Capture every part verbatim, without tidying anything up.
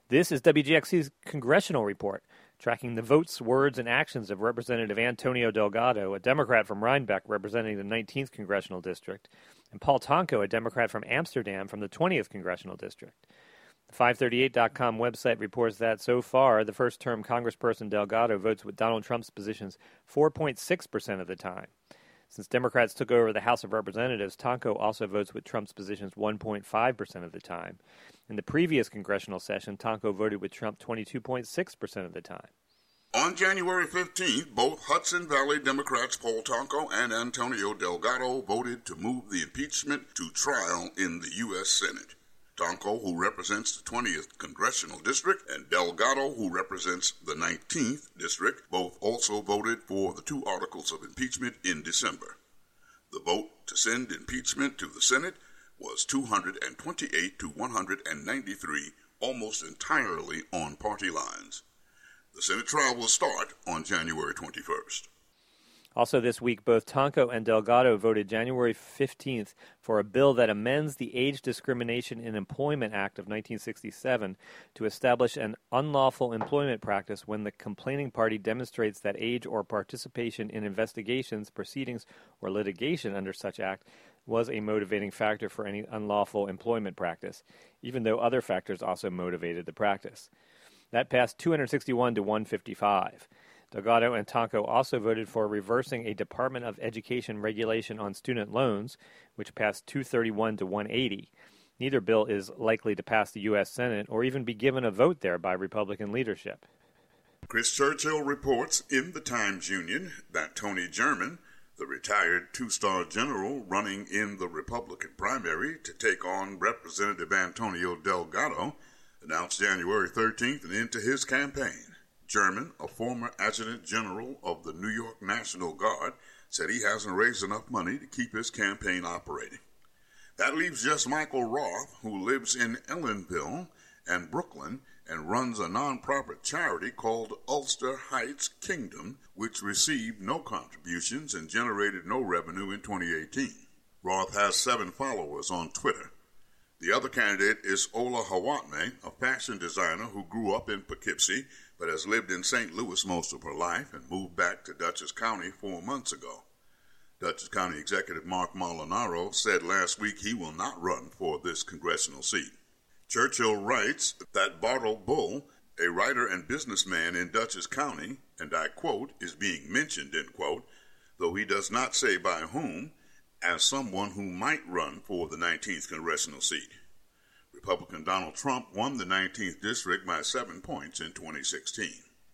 This is W G X C's Congressional Report, tracking the votes, words, and actions of Representative Antonio Delgado, a Democrat from Rhinebeck representing the nineteenth Congressional District, and Paul Tonko, a Democrat from Amsterdam from the twentieth Congressional District. The five thirty-eight dot com website reports that, so far, the first-term Congressperson Delgado votes with Donald Trump's positions four point six percent of the time. Since Democrats took over the House of Representatives, Tonko also votes with Trump's positions one point five percent of the time. In the previous congressional session, Tonko voted with Trump twenty-two point six percent of the time. On January fifteenth, both Hudson Valley Democrats Paul Tonko and Antonio Delgado voted to move the impeachment to trial in the U S Senate. Tonko, who represents the twentieth Congressional District, and Delgado, who represents the nineteenth District, both also voted for the two articles of impeachment in December. The vote to send impeachment to the Senate was two hundred twenty-eight to one hundred ninety-three, almost entirely on party lines. The Senate trial will start on January twenty-first. Also this week, both Tonko and Delgado voted January fifteenth for a bill that amends the Age Discrimination in Employment Act of nineteen sixty-seven to establish an unlawful employment practice when the complaining party demonstrates that age or participation in investigations, proceedings, or litigation under such act was a motivating factor for any unlawful employment practice, even though other factors also motivated the practice. That passed two hundred sixty-one to one hundred fifty-five. Delgado and Tonko also voted for reversing a Department of Education regulation on student loans, which passed two hundred thirty-one to one hundred eighty. Neither bill is likely to pass the U S Senate or even be given a vote there by Republican leadership. Chris Churchill reports in the Times-Union that Tony German, the retired two-star general running in the Republican primary to take on Representative Antonio Delgado, announced January thirteenth an end to his campaign. German, a former adjutant general of the New York National Guard, said he hasn't raised enough money to keep his campaign operating. That leaves just Michael Roth, who lives in Ellenville and Brooklyn and runs a nonprofit charity called Ulster Heights Kingdom, which received no contributions and generated no revenue in twenty eighteen. Roth has seven followers on Twitter. The other candidate is Ola Hawatme, a fashion designer who grew up in Poughkeepsie but has lived in Saint Louis most of her life and moved back to Dutchess County four months ago. Dutchess County Executive Mark Molinaro said last week he will not run for this congressional seat. Churchill writes that Bartle Bull, a writer and businessman in Dutchess County, and I quote, is being mentioned, end quote, though he does not say by whom, as someone who might run for the nineteenth congressional seat. Republican Donald Trump won the nineteenth district by seven points in twenty sixteen.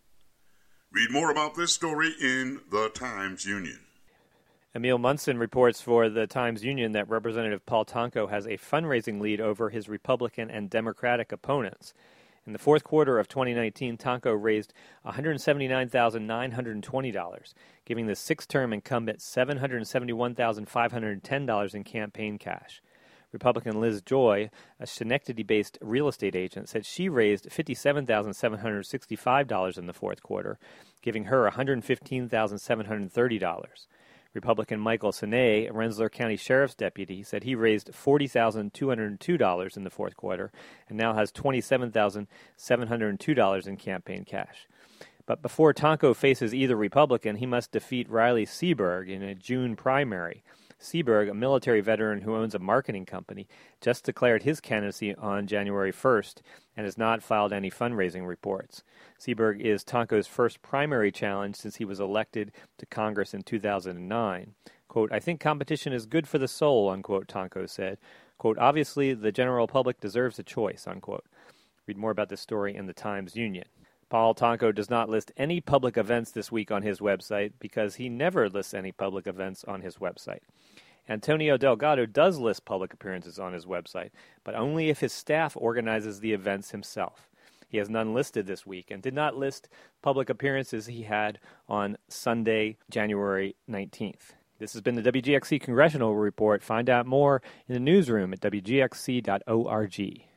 Read more about this story in the Times-Union. Emil Munson reports for the Times-Union that Representative Paul Tonko has a fundraising lead over his Republican and Democratic opponents. In the fourth quarter of twenty nineteen, Tonko raised one hundred seventy-nine thousand nine hundred twenty dollars, giving the sixth-term incumbent seven hundred seventy-one thousand five hundred ten dollars in campaign cash. Republican Liz Joy, a Schenectady-based real estate agent, said she raised fifty-seven thousand seven hundred sixty-five dollars in the fourth quarter, giving her one hundred fifteen thousand seven hundred thirty dollars. Republican Michael Sinay, a Rensselaer County Sheriff's deputy, said he raised forty thousand two hundred two dollars in the fourth quarter and now has twenty-seven thousand seven hundred two dollars in campaign cash. But before Tonko faces either Republican, he must defeat Riley Seaberg in a June primary. Seaberg, a military veteran who owns a marketing company, just declared his candidacy on January first and has not filed any fundraising reports. Seaberg is Tonko's first primary challenge since he was elected to Congress in two thousand nine. Quote, I think competition is good for the soul, unquote, Tonko said. Quote, obviously, the general public deserves a choice, unquote. Read more about this story in the Times-Union. Paul Tonko does not list any public events this week on his website because he never lists any public events on his website. Antonio Delgado does list public appearances on his website, but only if his staff organizes the events himself. He has none listed this week and did not list public appearances he had on Sunday, January nineteenth. This has been the W G X C Congressional Report. Find out more in the newsroom at W G X C dot org.